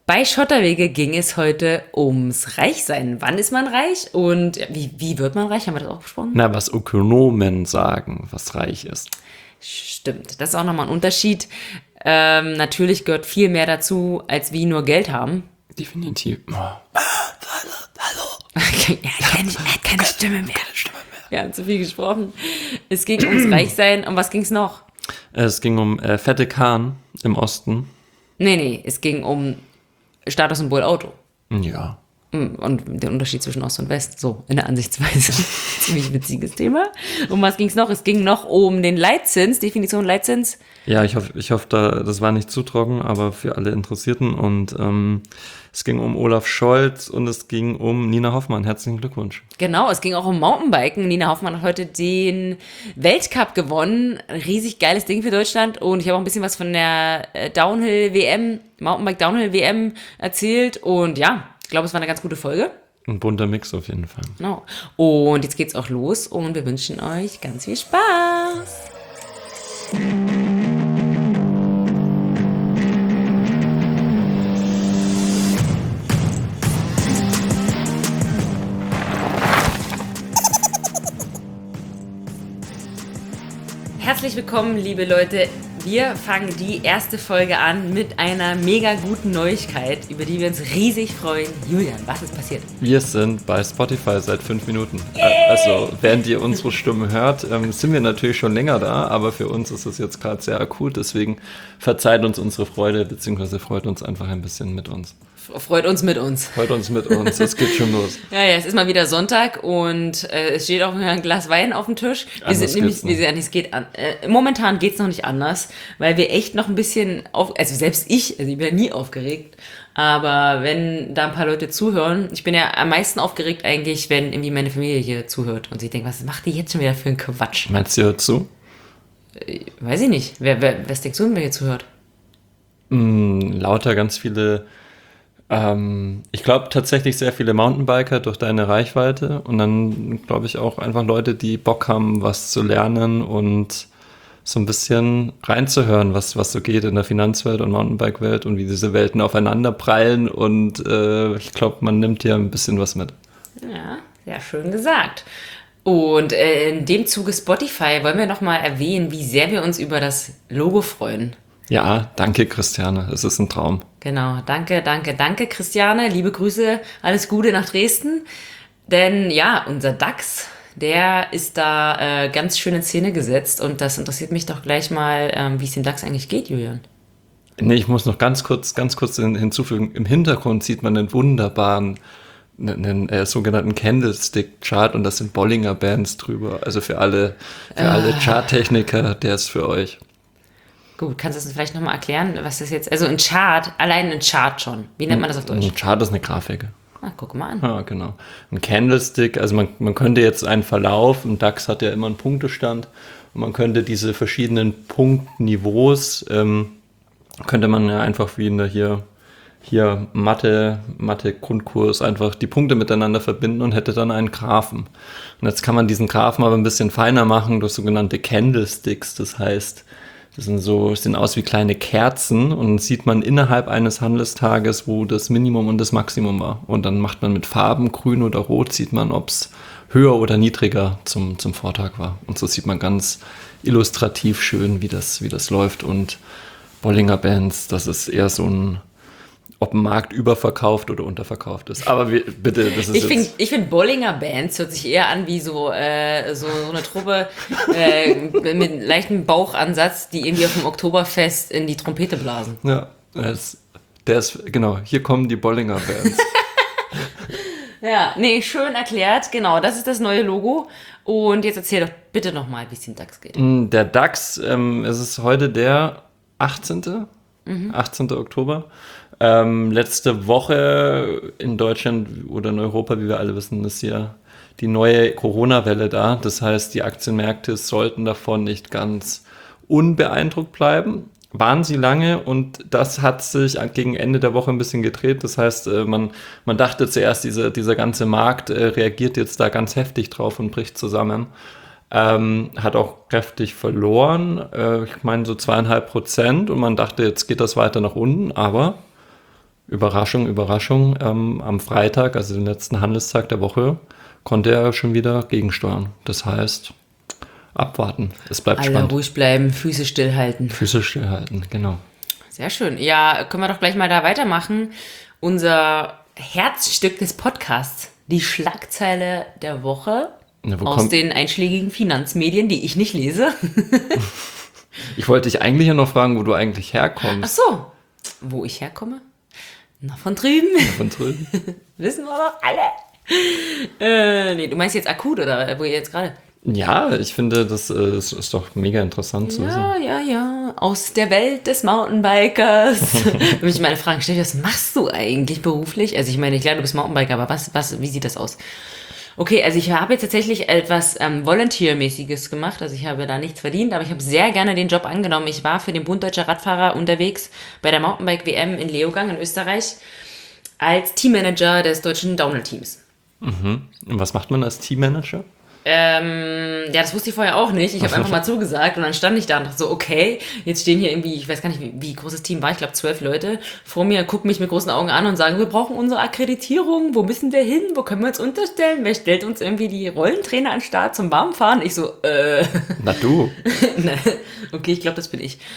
Bei Schotterwege ging es heute ums Reichsein. Wann ist man reich und wie wird man reich? Haben wir das auch besprochen? Na, was Ökonomen sagen, was reich ist. Stimmt, das ist auch nochmal ein Unterschied. Natürlich gehört viel mehr dazu, als wie nur Geld haben. Definitiv. Oh. Er hat keine Stimme mehr. Ja, zu viel gesprochen. Es ging ums Reichsein. Um was ging es noch? Es ging um fette Kahn im Osten. Nee, es ging um Statussymbol Auto. Ja. Und den Unterschied zwischen Ost und West, so in der Ansichtsweise. Ziemlich witziges Thema. Um was ging es noch? Es ging noch um den Leitzins, Definition Leitzins. Ja, ich hoffe, das war nicht zu trocken, aber für alle Interessierten. Und es ging um Olaf Scholz und es ging um Nina Hoffmann. Herzlichen Glückwunsch. Genau, es ging auch um Mountainbiken. Nina Hoffmann hat heute den Weltcup gewonnen. Ein riesig geiles Ding für Deutschland. Und ich habe auch ein bisschen was von der Downhill-WM, Mountainbike-Downhill-WM erzählt. Und ja, ich glaube, es war eine ganz gute Folge. Ein bunter Mix auf jeden Fall. Genau. Und jetzt geht's auch los und wir wünschen euch ganz viel Spaß. Herzlich willkommen, liebe Leute. Wir fangen die erste Folge an mit einer mega guten Neuigkeit, über die wir uns riesig freuen. Julian, was ist passiert? Wir sind bei Spotify seit 5 Minuten. Also, während ihr unsere Stimme hört, sind wir natürlich schon länger da, aber für uns ist es jetzt gerade sehr akut. Deswegen verzeiht uns unsere Freude, beziehungsweise freut uns einfach ein bisschen mit uns. Freut uns mit uns. Freut uns mit uns, es geht schon los. Ja, es ist mal wieder Sonntag und es steht auch ein Glas Wein auf dem Tisch. Momentan geht's noch nicht anders, weil wir echt noch ein bisschen also ich bin ja nie aufgeregt, aber wenn da ein paar Leute zuhören, ich bin ja am meisten aufgeregt eigentlich, wenn irgendwie meine Familie hier zuhört und sie denkt, was macht die jetzt schon wieder für einen Quatsch? Meinst du, hört zu? Weiß ich nicht. Was denkst du, wer hier zuhört? Lauter ganz viele, ich glaube tatsächlich sehr viele Mountainbiker durch deine Reichweite und dann glaube ich auch einfach Leute, die Bock haben, was zu lernen und so ein bisschen reinzuhören, was so geht in der Finanzwelt und Mountainbike-Welt und wie diese Welten aufeinander prallen und ich glaube, man nimmt hier ein bisschen was mit. Ja, sehr schön gesagt. Und in dem Zuge Spotify wollen wir nochmal erwähnen, wie sehr wir uns über das Logo freuen. Ja, danke Christiane, es ist ein Traum. Genau, danke Christiane, liebe Grüße, alles Gute nach Dresden. Denn ja, unser DAX, der ist da ganz schön in Szene gesetzt und das interessiert mich doch gleich mal, wie es dem DAX eigentlich geht, Julian. Nee, ich muss noch ganz kurz hinzufügen, im Hintergrund sieht man einen wunderbaren sogenannten Candlestick-Chart und das sind Bollinger Bands drüber. Also für alle Charttechniker, der ist für euch. Gut, kannst du das vielleicht nochmal erklären, was das jetzt, also ein Chart, allein ein Chart schon. Wie nennt man das auf Deutsch? Ein Chart ist eine Grafik. Ah, guck mal an. Ja, genau. Ein Candlestick, also man könnte jetzt einen Verlauf, ein DAX hat ja immer einen Punktestand und man könnte diese verschiedenen Punktniveaus, könnte man ja einfach wie in der hier Mathe Grundkurs einfach die Punkte miteinander verbinden und hätte dann einen Graphen. Und jetzt kann man diesen Graphen aber ein bisschen feiner machen durch sogenannte Candlesticks, das heißt, sehen aus wie kleine Kerzen und dann sieht man innerhalb eines Handelstages, wo das Minimum und das Maximum war. Und dann macht man mit Farben, grün oder rot, sieht man, ob es höher oder niedriger zum Vortag war. Und so sieht man ganz illustrativ schön, wie das läuft. Und Bollinger Bands, das ist eher so ein, ob ein Markt überverkauft oder unterverkauft ist. Aber bitte, das ist Ich finde Bollinger Bands hört sich eher an wie so eine Truppe mit leichtem Bauchansatz, die irgendwie auf dem Oktoberfest in die Trompete blasen. Ja, genau, hier kommen die Bollinger Bands. Ja, nee, schön erklärt. Genau, das ist das neue Logo. Und jetzt erzähl doch bitte nochmal, wie es dem DAX geht. Der DAX, es ist heute der 18. 18. Oktober. Letzte Woche in Deutschland oder in Europa, wie wir alle wissen, ist ja die neue Corona-Welle da. Das heißt, die Aktienmärkte sollten davon nicht ganz unbeeindruckt bleiben. Waren sie lange und das hat sich gegen Ende der Woche ein bisschen gedreht. Das heißt, man dachte zuerst, dieser ganze Markt reagiert jetzt da ganz heftig drauf und bricht zusammen. Hat auch kräftig verloren, ich meine so 2,5% und man dachte, jetzt geht das weiter nach unten, aber Überraschung, Überraschung, am Freitag, also den letzten Handelstag der Woche, konnte er schon wieder gegensteuern. Das heißt, abwarten. Es bleibt Alle spannend. ruhig bleiben, Füße stillhalten. Füße stillhalten, genau. Sehr schön. Ja, können wir doch gleich mal da weitermachen. Unser Herzstück des Podcasts, die Schlagzeile der Woche Ja, aus den einschlägigen Finanzmedien, die ich nicht lese. Ich wollte dich eigentlich ja noch fragen, wo du eigentlich Ach herkommst. so, wo ich herkomme? Na, von drüben. Von drüben. Wissen wir doch alle. Nee, du meinst jetzt akut oder wo ihr jetzt gerade? Ja, ich finde, das ist doch mega interessant zu wissen. Ja. Aus der Welt des Mountainbikers. Wenn mich meine Fragen stellen, was machst du eigentlich beruflich? Also ich meine, klar, du bist Mountainbiker, aber wie sieht das aus? Okay, also ich habe jetzt tatsächlich etwas Volunteer-mäßiges gemacht. Also ich habe da nichts verdient, aber ich habe sehr gerne den Job angenommen. Ich war für den Bund Deutscher Radfahrer unterwegs bei der Mountainbike-WM in Leogang in Österreich als Teammanager des deutschen Downhill-Teams. Und was macht man als Teammanager? Ja, das wusste ich vorher auch nicht. Ich habe einfach mal zugesagt und dann stand ich da und dachte so, okay, jetzt stehen hier irgendwie, ich weiß gar nicht, wie groß das Team war, ich glaube 12 Leute vor mir, gucken mich mit großen Augen an und sagen, wir brauchen unsere Akkreditierung, wo müssen wir hin, wo können wir uns unterstellen, wer stellt uns irgendwie die Rollentrainer an den Start zum Warmfahren? Ich so, Na du. okay, ich glaube, das bin ich.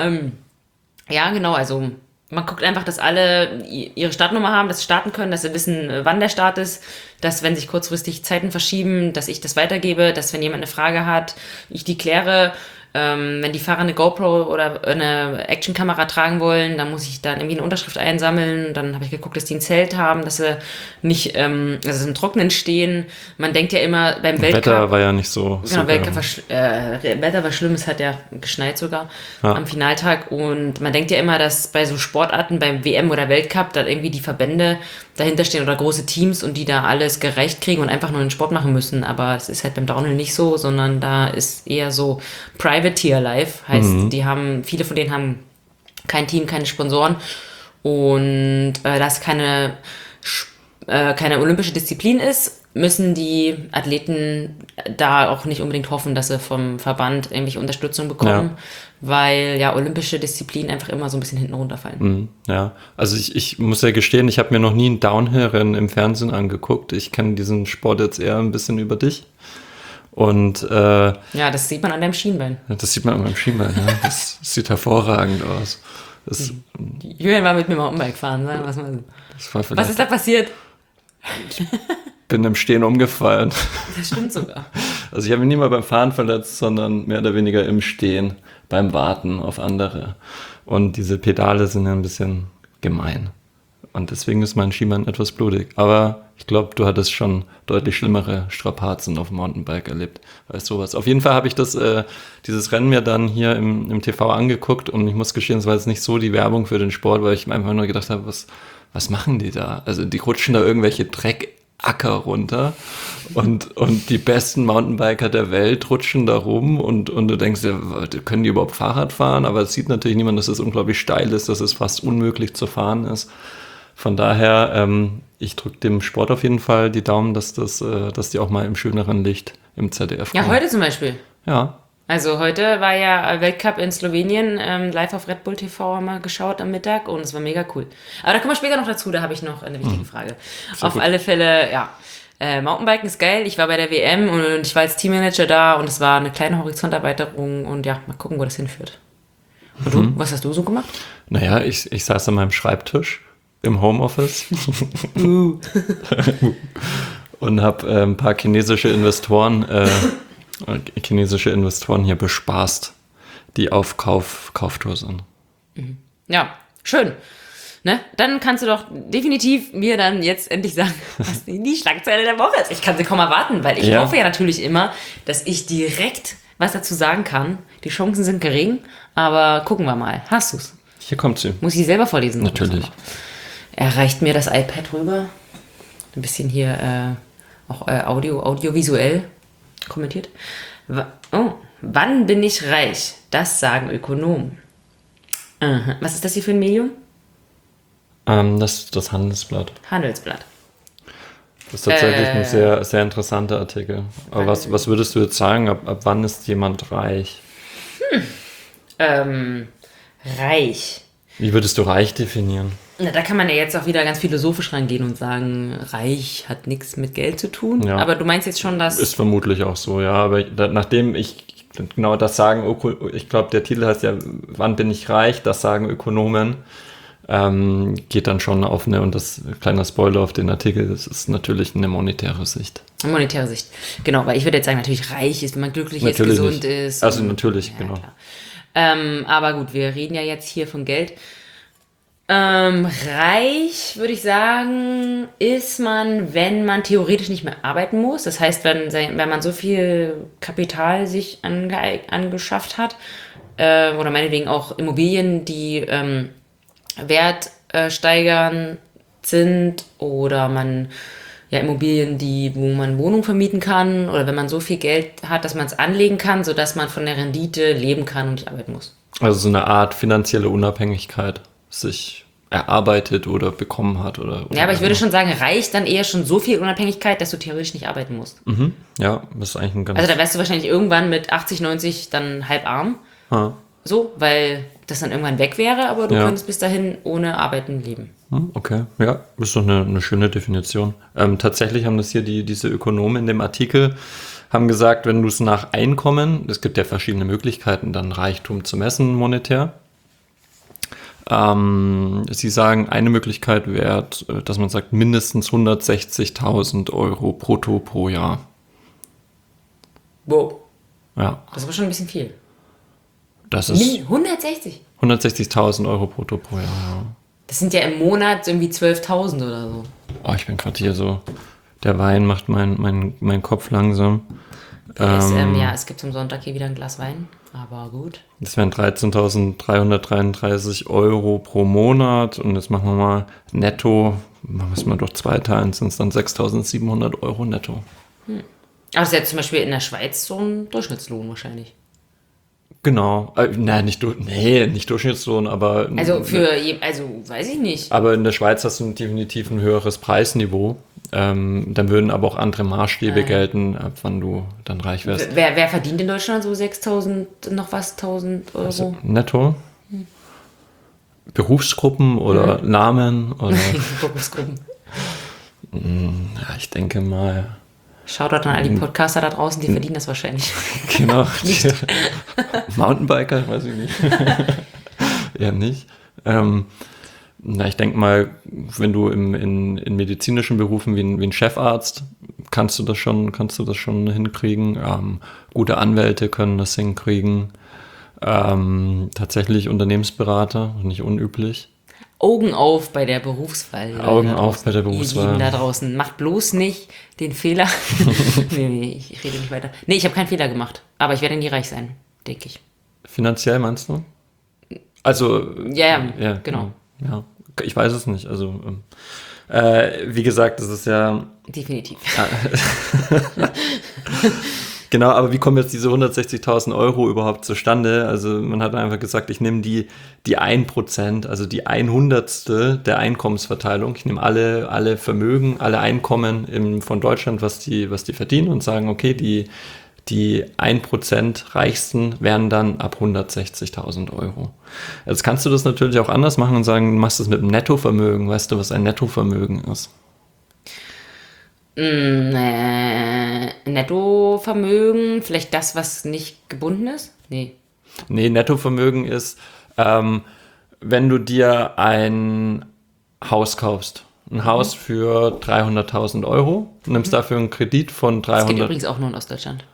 Ja, genau, also man guckt einfach, dass alle ihre Startnummer haben, dass sie starten können, dass sie wissen, wann der Start ist, dass wenn sich kurzfristig Zeiten verschieben, dass ich das weitergebe, dass wenn jemand eine Frage hat, ich die kläre. Wenn die Fahrer eine GoPro oder eine Actionkamera tragen wollen, dann muss ich dann irgendwie eine Unterschrift einsammeln. Dann habe ich geguckt, dass die ein Zelt haben, dass sie nicht, dass sie im Trockenen stehen. Man denkt ja immer beim Weltcup... Wetter war ja nicht so. Genau, Wetter war schlimm, es hat ja geschneit sogar am Finaltag und man denkt ja immer, dass bei so Sportarten, beim WM oder Weltcup, da irgendwie die Verbände dahinter stehen oder große Teams und die da alles gerecht kriegen und einfach nur den Sport machen müssen, aber es ist halt beim Downhill nicht so, sondern da ist eher so Privateer Life, heißt, viele von denen haben kein Team, keine Sponsoren und da es keine olympische Disziplin ist, müssen die Athleten da auch nicht unbedingt hoffen, dass sie vom Verband irgendwelche Unterstützung bekommen, weil ja olympische Disziplinen einfach immer so ein bisschen hinten runterfallen. Ja, also ich muss ja gestehen, ich habe mir noch nie ein Downhill-Rennen im Fernsehen angeguckt. Ich kenne diesen Sport jetzt eher ein bisschen über dich. Und ja, das sieht man an deinem Schienbein. das sieht man an meinem Schienbein, ja. Das sieht hervorragend aus. Julian war mit mir Mountainbike fahren, sagen wir es mal so. Das war Was vielleicht, ist da passiert? bin im Stehen umgefallen. Das stimmt sogar. Also ich habe mich nie mal beim Fahren verletzt, sondern mehr oder weniger im Stehen, beim Warten auf andere. Und diese Pedale sind ja ein bisschen gemein. Und deswegen ist mein Schienbein etwas blutig. Aber ich glaube, du hattest schon deutlich schlimmere Strapazen auf dem Mountainbike erlebt als sowas. Auf jeden Fall habe ich dieses Rennen mir dann hier im TV angeguckt und ich muss gestehen, es war jetzt nicht so die Werbung für den Sport, weil ich mir einfach nur gedacht habe, was machen die da? Also die rutschen da irgendwelche Dreckacker runter und die besten Mountainbiker der Welt rutschen da rum und du denkst dir, können die überhaupt Fahrrad fahren? Aber es sieht natürlich niemand, dass es unglaublich steil ist, dass es fast unmöglich zu fahren ist. Von daher, ich drücke dem Sport auf jeden Fall die Daumen, dass die auch mal im schöneren Licht im ZDF kommen. Ja, heute zum Beispiel. Ja. Also heute war ja Weltcup in Slowenien, live auf Red Bull TV haben wir geschaut am Mittag und es war mega cool. Aber da kommen wir später noch dazu, da habe ich noch eine wichtige Frage. Auf alle Fälle, ja, Mountainbiken ist geil, ich war bei der WM und ich war als Teammanager da und es war eine kleine Horizonterweiterung und ja, mal gucken, wo das hinführt. Und du, was hast du so gemacht? Naja, ich saß an meinem Schreibtisch im Homeoffice und habe ein paar chinesische Investoren hier bespaßt, die auf Kauftour sind. Ja, schön. Ne? Dann kannst du doch definitiv mir dann jetzt endlich sagen, was die Schlagzeile der Woche ist. Ich kann sie kaum erwarten, weil ich hoffe ja natürlich immer, dass ich direkt was dazu sagen kann. Die Chancen sind gering, aber gucken wir mal. Hast du's? Hier kommt sie. Muss ich selber vorlesen? Natürlich. Erreicht mir das iPad rüber. Ein bisschen hier auch audiovisuell kommentiert. Wann bin ich reich? Das sagen Ökonomen. Aha. Was ist das hier für ein Medium? Das Handelsblatt. Handelsblatt. Das ist tatsächlich ein sehr, sehr interessanter Artikel. Aber was würdest du jetzt sagen, ab wann ist jemand reich? Reich. Wie würdest du reich definieren? Na, da kann man ja jetzt auch wieder ganz philosophisch rangehen und sagen, reich hat nichts mit Geld zu tun. Ja. Aber du meinst jetzt schon, dass... Ist vermutlich auch so, ja. Aber nachdem ich genau das sagen, ich glaube, der Titel heißt ja, wann bin ich reich? Das sagen Ökonomen. Geht dann schon auf eine, und das kleiner Spoiler auf den Artikel, das ist natürlich eine monetäre Sicht. Monetäre Sicht. Genau, weil ich würde jetzt sagen, natürlich reich ist, wenn man glücklich Natürlich ist, gesund nicht. ist. Also und, natürlich, ja, genau. klar. Aber gut, wir reden ja jetzt hier von Geld. Reich, würde ich sagen, ist man, wenn man theoretisch nicht mehr arbeiten muss. Das heißt, wenn man so viel Kapital sich angeschafft hat, oder meinetwegen auch Immobilien, die Wert steigern sind, oder man Immobilien, wo man Wohnungen vermieten kann, oder wenn man so viel Geld hat, dass man es anlegen kann, sodass man von der Rendite leben kann und nicht arbeiten muss. Also so eine Art finanzielle Unabhängigkeit sich erarbeitet oder bekommen hat. Oder Ja, aber ich würde schon sagen, reicht dann eher schon so viel Unabhängigkeit, dass du theoretisch nicht arbeiten musst. Ja, das ist eigentlich ein ganz... Also da wärst du wahrscheinlich irgendwann mit 80, 90 dann halb arm. So, weil das dann irgendwann weg wäre, aber du könntest bis dahin ohne Arbeiten leben. Okay, ja, ist doch eine schöne Definition. Tatsächlich haben das hier diese Ökonomen in dem Artikel, haben gesagt, wenn du es nach Einkommen, es gibt ja verschiedene Möglichkeiten, dann Reichtum zu messen monetär. Sie sagen, eine Möglichkeit wäre, dass man sagt, mindestens 160.000 Euro brutto pro Jahr. Wow, Ja, das ist aber schon ein bisschen viel. das ist 160? 160.000 Euro brutto pro Jahr, ja. Das sind ja im Monat irgendwie 12.000 oder so. Oh, ich bin gerade hier so, der Wein macht mein Kopf langsam. Es gibt zum Sonntag hier wieder ein Glas Wein, aber gut. Das wären 13.333 Euro pro Monat und jetzt machen wir mal netto, machen wir es mal durch 2 teilen, sind es dann 6.700 Euro netto. Aber das ist ja zum Beispiel in der Schweiz so ein Durchschnittslohn wahrscheinlich. Genau, nicht Durchschnittslohn, aber... Also weiß ich nicht. Aber in der Schweiz hast du definitiv ein höheres Preisniveau. Dann würden aber auch andere Maßstäbe gelten, ab wann du dann reich wärst. Wer verdient in Deutschland so 6.000 noch was, 1.000 Euro? Also netto? Berufsgruppen oder Namen? Oder, Berufsgruppen. ja, ich denke mal... Shoutout an all die Podcaster da draußen, die verdienen das wahrscheinlich. Genau. Mountainbiker, weiß ich nicht. Eher nicht. Ich denke mal, wenn du in medizinischen Berufen wie ein Chefarzt, kannst du das schon hinkriegen. Gute Anwälte können das hinkriegen. Tatsächlich Unternehmensberater, nicht unüblich. Augen auf bei der Berufswahl. Augen auf bei der Berufswahl. Ihr Lieben da draußen, macht bloß nicht den Fehler. nee, ich rede nicht weiter. Nee, ich habe keinen Fehler gemacht, aber ich werde nie reich sein, denke ich. Finanziell meinst du? Also... Ja, genau. Ja, ich weiß es nicht. Also, wie gesagt, das ist ja... Definitiv. Genau, aber wie kommen jetzt diese 160.000 Euro überhaupt zustande? Also man hat einfach gesagt, ich nehme die 1%, also die 100. der Einkommensverteilung. Ich nehme alle Vermögen, alle Einkommen von Deutschland, was die verdienen und sagen, okay, die 1% Reichsten wären dann ab 160.000 Euro. Jetzt kannst du das natürlich auch anders machen und sagen, du machst das mit dem Nettovermögen. Weißt du, was ein Nettovermögen ist? Nettovermögen, vielleicht das, was nicht gebunden ist? Nee, Nettovermögen ist, wenn du dir ein Haus kaufst. Ein Haus für 300.000 Euro, nimmst dafür einen Kredit von 300... Das geht übrigens auch nur in Ostdeutschland.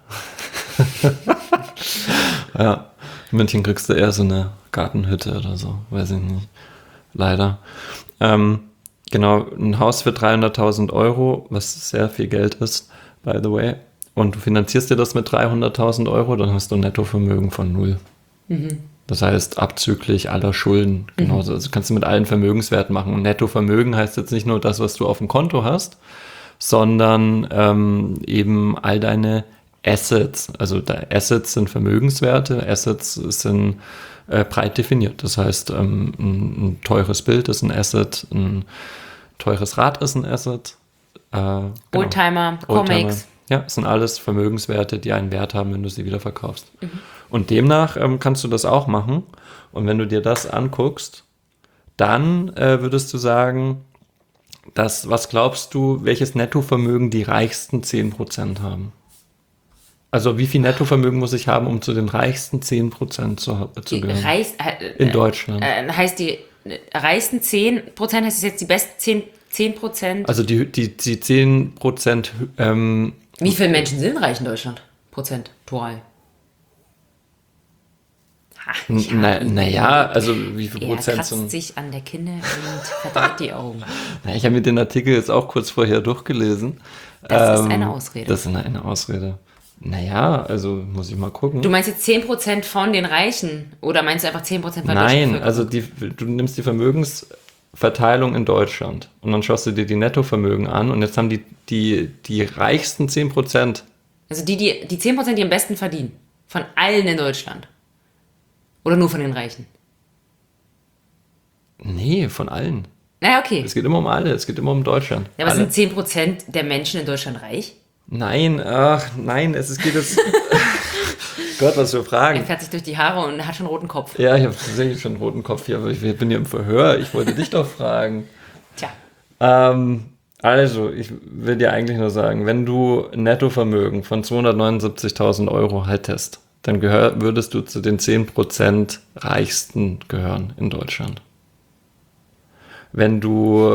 Ja, in München kriegst du eher so eine Gartenhütte oder so, weiß ich nicht. Leider. Genau, ein Haus für 300.000 Euro, was sehr viel Geld ist, by the way, und du finanzierst dir das mit 300.000 Euro, dann hast du ein Nettovermögen von 0. Das heißt, abzüglich aller Schulden. Genauso. Also kannst du mit allen Vermögenswerten machen. Und Nettovermögen heißt jetzt nicht nur das, was du auf dem Konto hast, sondern eben all deine Assets. Also Assets sind Vermögenswerte, Assets sind breit definiert. Das heißt, ein teures Bild ist ein Asset, ein teures Rad ist ein Asset. Genau. Oldtimer, Comics. Ja, es sind alles Vermögenswerte, die einen Wert haben, wenn du sie wieder verkaufst. Und demnach kannst du das auch machen. Und wenn du dir das anguckst, dann würdest du sagen, was glaubst du, welches Nettovermögen die reichsten 10% haben? Also wie viel Nettovermögen muss ich haben, um zu den reichsten 10% zu gehören? In Deutschland. Heißt die reichsten 10%, heißt es jetzt die besten 10%? Also die 10%. Wie viele Menschen sind reich in Deutschland? Prozentual. Naja, also wie viel Er Prozent kratzt sind. sich an der Kinne und verdreht die Augen. Na, ich habe mir den Artikel jetzt auch kurz vorher durchgelesen. Das ist eine Ausrede. Das ist eine Ausrede. Naja, also muss ich mal gucken. Du meinst jetzt 10% von den Reichen? Oder meinst du einfach 10% von der Nein, also du nimmst die Vermögensverteilung in Deutschland und dann schaust du dir die Nettovermögen an und jetzt haben die reichsten 10%. Also die 10%, die am besten verdienen. Von allen in Deutschland. Oder nur von den Reichen? Nee, von allen. Naja, okay. Es geht immer um alle, es geht immer um Deutschland. Ja, aber alle. sind 10% der Menschen in Deutschland reich? Nein, es geht jetzt. Gott, was für Er Fragen. fährt sich durch die Haare und hat schon einen roten Kopf. Ja, ich habe tatsächlich schon einen roten Kopf hier, aber ich bin hier im Verhör. Ich wollte dich doch fragen. Tja. Also, ich will dir eigentlich nur sagen, wenn du ein Nettovermögen von 279.000 Euro hättest, dann würdest du zu den 10% Reichsten gehören in Deutschland. Wenn du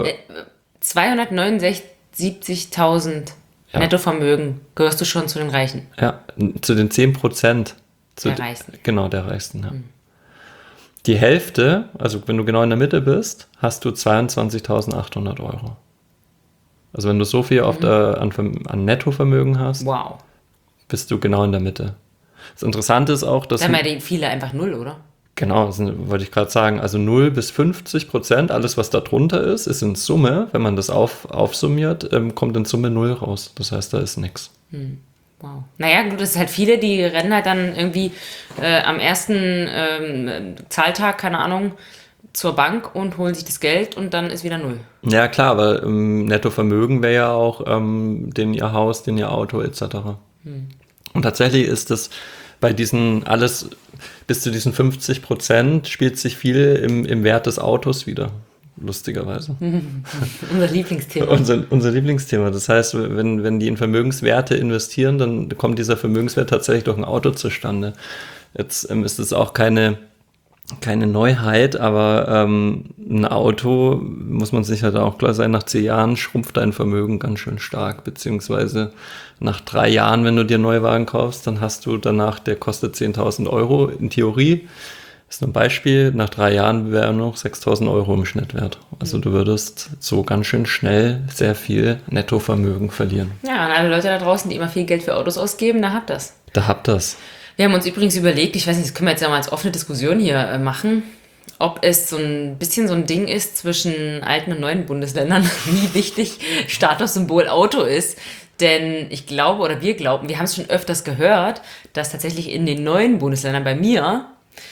269.000 Ja. Nettovermögen gehörst du schon zu den Reichen. zu den 10% Der Reichsten. Genau, der Reichsten, ja. Die Hälfte, also wenn du genau in der Mitte bist, hast du 22.800 Euro. Also wenn du so viel an Nettovermögen hast, Wow. bist du genau in der Mitte. Das Interessante ist auch, dass... Da haben ja die viele einfach null, oder? Genau, das wollte ich gerade sagen. Also 0 bis 50%, alles was da drunter ist in Summe, wenn man das aufsummiert, kommt in Summe 0 raus. Das heißt, da ist nichts. Wow. Naja, gut, das ist halt viele, die rennen halt dann irgendwie am ersten Zahltag, keine Ahnung, zur Bank und holen sich das Geld und dann ist wieder 0. Ja klar, aber Nettovermögen wäre ja auch den ihr Haus, den ihr Auto etc. Und tatsächlich ist es bei diesen alles bis zu diesen 50% spielt sich viel im Wert des Autos wieder, lustigerweise. Unser Lieblingsthema. Unser Lieblingsthema. Das heißt, wenn die in Vermögenswerte investieren, dann kommt dieser Vermögenswert tatsächlich durch ein Auto zustande. Jetzt ist es auch keine Neuheit, aber ein Auto, muss man sich halt auch klar sein, nach 10 Jahren schrumpft dein Vermögen ganz schön stark, beziehungsweise nach 3 Jahren, wenn du dir einen Neuwagen kaufst, dann hast du danach, der kostet 10.000 Euro in Theorie, ist nur ein Beispiel, nach 3 Jahren wäre noch 6.000 Euro im Schnitt wert. Also du würdest so ganz schön schnell sehr viel Nettovermögen verlieren. Ja, und alle Leute da draußen, die immer viel Geld für Autos ausgeben, da habt das. Da habt das. Wir haben uns übrigens überlegt, ich weiß nicht, das können wir jetzt ja mal als offene Diskussion hier machen, ob es so ein bisschen so ein Ding ist zwischen alten und neuen Bundesländern, wie wichtig Statussymbol Auto ist. Denn ich glaube, oder wir glauben, wir haben es schon öfters gehört, dass tatsächlich in den neuen Bundesländern bei mir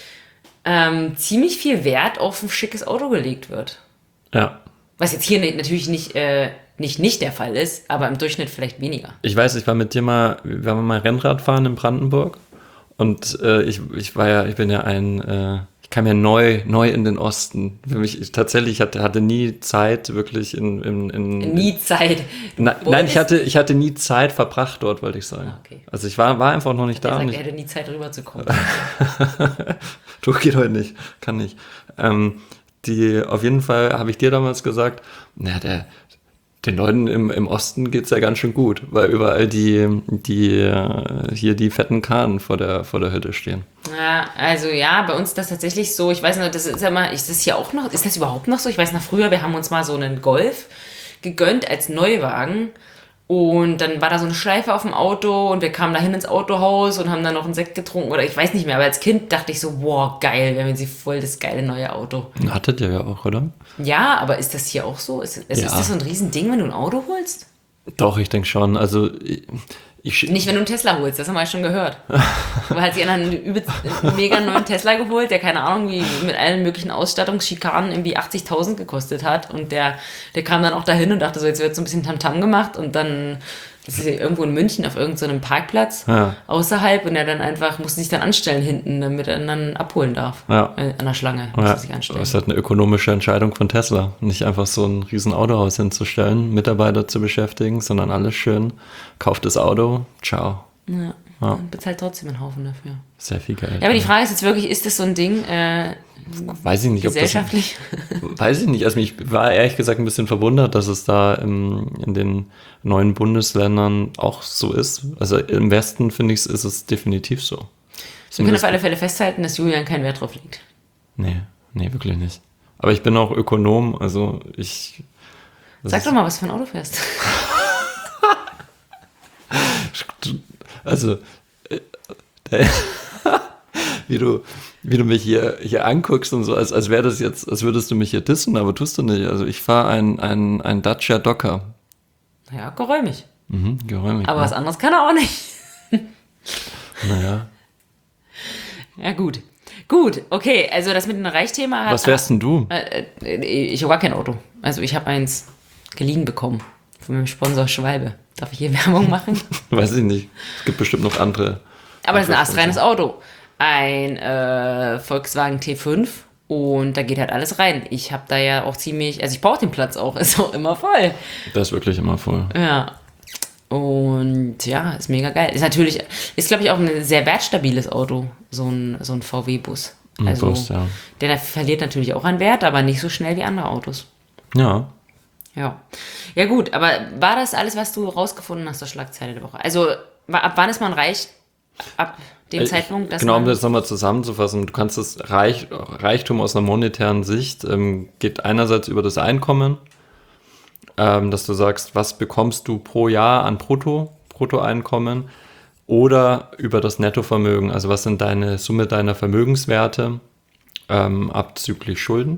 ziemlich viel Wert auf ein schickes Auto gelegt wird. Ja. Was jetzt hier natürlich nicht der Fall ist, aber im Durchschnitt vielleicht weniger. Ich weiß, wir waren mal Rennrad fahren in Brandenburg und ich kam ja neu in den Osten. Für mich tatsächlich hatte nie Zeit wirklich Nie Zeit. Nein, ich hatte nie Zeit verbracht dort, wollte ich sagen. Ah, okay. Also ich war einfach noch nicht da. Er hätte nie Zeit rüberzukommen. Du, geht heute nicht, kann nicht. Auf jeden Fall habe ich dir damals gesagt, den Leuten im Osten geht's ja ganz schön gut, weil überall die fetten Kahnen vor der Hütte stehen. Ja, also ja, bei uns ist das tatsächlich so, ich weiß nicht, das ist ja mal, ist das hier auch noch, ist das überhaupt noch so? Ich weiß noch früher, wir haben uns mal so einen Golf gegönnt als Neuwagen und dann war da so eine Schleife auf dem Auto und wir kamen dahin ins Autohaus und haben dann noch einen Sekt getrunken oder ich weiß nicht mehr, aber als Kind dachte ich so, wow, geil, wir haben jetzt voll das geile neue Auto. Hattet ihr ja auch, oder? Ja, aber ist das hier auch so? Ist das so ein Riesending, wenn du ein Auto holst? Doch, ich denke schon. Also Nicht, wenn du einen Tesla holst, das haben wir ja schon gehört. Aber hat sich einer einen mega neuen Tesla geholt, der keine Ahnung, wie mit allen möglichen Ausstattungsschikanen irgendwie 80.000 gekostet hat. Und der kam dann auch dahin und dachte so, jetzt wird so ein bisschen Tamtam gemacht und dann Das ist ja irgendwo in München auf irgendeinem Parkplatz außerhalb und er dann einfach, musste sich dann anstellen hinten, damit er ihn dann abholen darf. Ja. An der Schlange muss er sich anstellen. Das ist halt eine ökonomische Entscheidung von Tesla. Nicht einfach so ein riesen Autohaus hinzustellen, Mitarbeiter zu beschäftigen, sondern alles schön. Kauft das Auto, ciao. Ja. Und bezahlt trotzdem einen Haufen dafür. Sehr viel Geld. Ja, aber die Frage ist jetzt wirklich, ist das so ein Ding weiß ich nicht, gesellschaftlich? Weiß ich nicht. Also ich war ehrlich gesagt ein bisschen verwundert, dass es da in den neuen Bundesländern auch so ist. Also im Westen, finde ich, ist es definitiv so. Wir können auf alle Fälle festhalten, dass Julian keinen Wert drauf legt. Nee, wirklich nicht. Aber ich bin auch Ökonom, also Sag doch mal, was für ein Auto fährst. Also, wie du mich hier anguckst und so, als wäre das jetzt, als würdest du mich hier dissen, aber tust du nicht. Also ich fahre ein Dacia Docker. Naja, geräumig. Geräumig. Aber was anderes kann er auch nicht. Naja. Ja, gut. Gut, okay, also das mit dem Reichthema hat... Was wärst denn du? Ich habe gar kein Auto. Also ich habe eins geliehen bekommen von meinem Sponsor Schwalbe. Darf ich hier Werbung machen? Weiß ich nicht. Es gibt bestimmt noch andere. Aber das ist ein astreines Auto. Ein Volkswagen T5 und da geht halt alles rein. Ich habe da ja auch ich brauche den Platz auch, ist auch immer voll. Das ist wirklich immer voll. Ja. Und ja, ist mega geil. Ist glaube ich auch ein sehr wertstabiles Auto, so ein VW-Bus. Also, Bus, ja. Der verliert natürlich auch an Wert, aber nicht so schnell wie andere Autos. Ja. Ja. Ja gut, aber war das alles, was du rausgefunden hast, zur Schlagzeile der Woche? Also ab wann ist man reich? Ab dem Zeitpunkt, dass genau, um das nochmal zusammenzufassen, du kannst das Reichtum aus einer monetären Sicht, geht einerseits über das Einkommen, dass du sagst, was bekommst du pro Jahr an Bruttoeinkommen, oder über das Nettovermögen, also was sind deine Summe deiner Vermögenswerte abzüglich Schulden.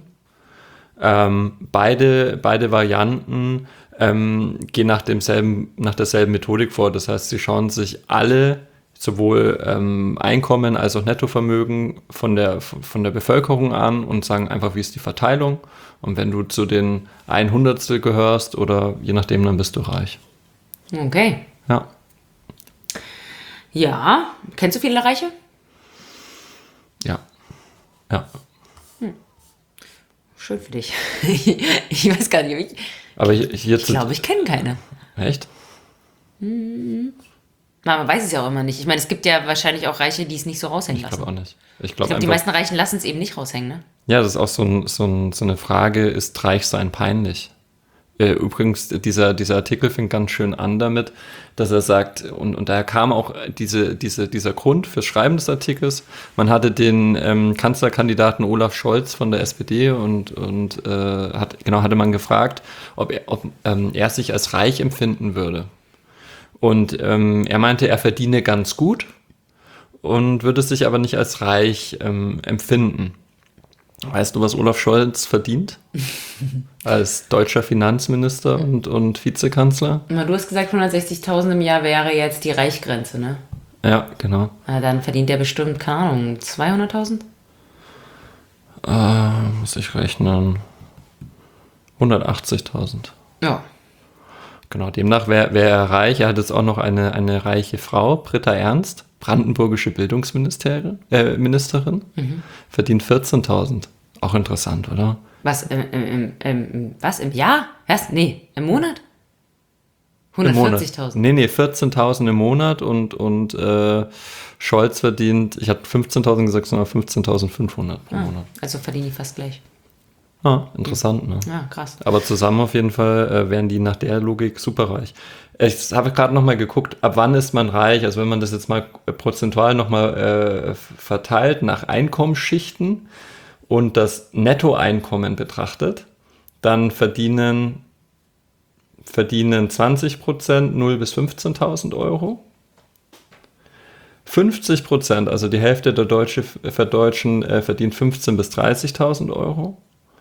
Beide Varianten gehen nach derselben Methodik vor. Das heißt, sie schauen sich alle sowohl Einkommen als auch Nettovermögen von der Bevölkerung an und sagen einfach, wie ist die Verteilung. Und wenn du zu den 100 gehörst oder je nachdem, dann bist du reich. Okay. Ja. Ja. Kennst du viele Reiche? Ja. Schön für dich. Ich weiß gar nicht, Aber ich glaube, ich kenne keine. Echt? Na, man weiß es ja auch immer nicht. Ich meine, es gibt ja wahrscheinlich auch Reiche, die es nicht so raushängen lassen. Ich glaube auch nicht. Ich glaube, die meisten Reichen lassen es eben nicht raushängen, ne? Ja, das ist auch so eine Frage, ist Reichsein peinlich? Übrigens, dieser Artikel fängt ganz schön an damit, dass er sagt, und daher kam auch dieser Grund fürs Schreiben des Artikels, man hatte den Kanzlerkandidaten Olaf Scholz von der SPD und hatte man gefragt, ob er sich als reich empfinden würde. Und er meinte, er verdiene ganz gut und würde sich aber nicht als reich empfinden. Weißt du, was Olaf Scholz verdient? Als deutscher Finanzminister und Vizekanzler? Du hast gesagt, 160.000 im Jahr wäre jetzt die Reichgrenze, ne? Ja, genau. Na, dann verdient er bestimmt, keine Ahnung, 200.000? Muss ich rechnen. 180.000. Ja. Genau, demnach wäre er reich. Er hat jetzt auch noch eine reiche Frau, Britta Ernst, brandenburgische Bildungsministerin, verdient 14.000. Auch interessant, oder? Was, im Jahr? Was? Nee, im Monat? 140.000. Nee, 14.000 im Monat und Scholz verdient, ich habe 15.000 gesagt, sondern 15.500 pro Monat. Also verdienen die fast gleich. Ah, interessant, ne? Ja, krass. Aber zusammen auf jeden Fall wären die nach der Logik superreich. Ich habe gerade nochmal geguckt, ab wann ist man reich? Also wenn man das jetzt mal prozentual nochmal verteilt nach Einkommensschichten und das Nettoeinkommen betrachtet, dann verdienen 20% 0 bis 15.000 Euro. 50%, also die Hälfte der Deutschen verdient 15.000 bis 30.000 Euro.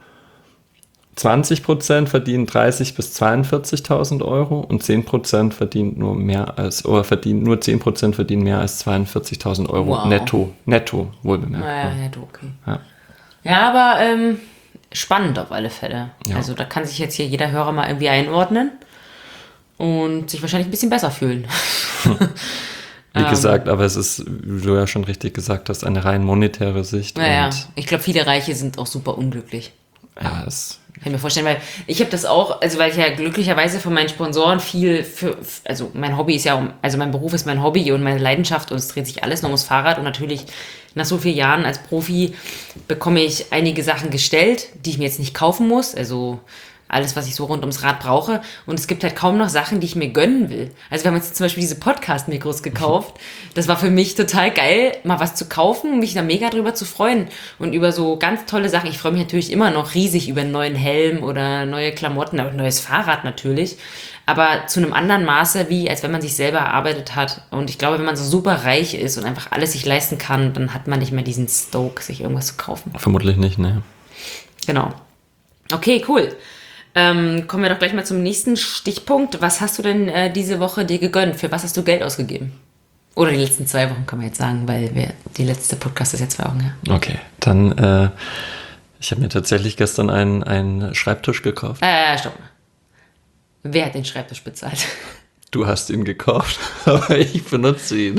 20% verdienen 30.000 bis 42.000 Euro und 10% verdienen nur 10% verdienen mehr als 42.000 Euro. Wow. Netto, wohlbemerkt. Naja, netto, okay. Ja. Ja, aber spannend auf alle Fälle. Ja. Also da kann sich jetzt hier jeder Hörer mal irgendwie einordnen. und sich wahrscheinlich ein bisschen besser fühlen. Wie gesagt, aber es ist, wie du ja schon richtig gesagt hast, eine rein monetäre Sicht. Naja, Und ich glaube, viele Reiche sind auch super unglücklich. ja, es Kann ich mir vorstellen, weil ich habe das auch, also weil ich ja glücklicherweise von meinen Sponsoren viel also mein Hobby ist ja, also mein Beruf ist mein Hobby und meine Leidenschaft und es dreht sich alles nur ums Fahrrad und natürlich nach so vielen Jahren als Profi bekomme ich einige Sachen gestellt, die ich mir jetzt nicht kaufen muss, also alles, was ich so rund ums Rad brauche. Und es gibt halt kaum noch Sachen, die ich mir gönnen will. Also wir haben jetzt zum Beispiel diese Podcast-Mikros gekauft. Das war für mich total geil, mal was zu kaufen, mich da mega drüber zu freuen. Und über so ganz tolle Sachen. Ich freue mich natürlich immer noch riesig über einen neuen Helm oder neue Klamotten, oder ein neues Fahrrad natürlich. Aber zu einem anderen Maße, wie als wenn man sich selber erarbeitet hat. Und ich glaube, wenn man so super reich ist und einfach alles sich leisten kann, dann hat man nicht mehr diesen Stoke, sich irgendwas zu kaufen. vermutlich nicht, ne? Genau. Okay, cool. Kommen wir doch gleich mal zum nächsten Stichpunkt. Was hast du denn diese Woche dir gegönnt? Für was hast du Geld ausgegeben? Oder die letzten 2 Wochen, kann man jetzt sagen, weil die letzte Podcast ist jetzt 2 Wochen her. Okay, dann, ich habe mir tatsächlich gestern einen Schreibtisch gekauft. Stopp mal. Wer hat den Schreibtisch bezahlt? Du hast ihn gekauft, aber ich benutze ihn.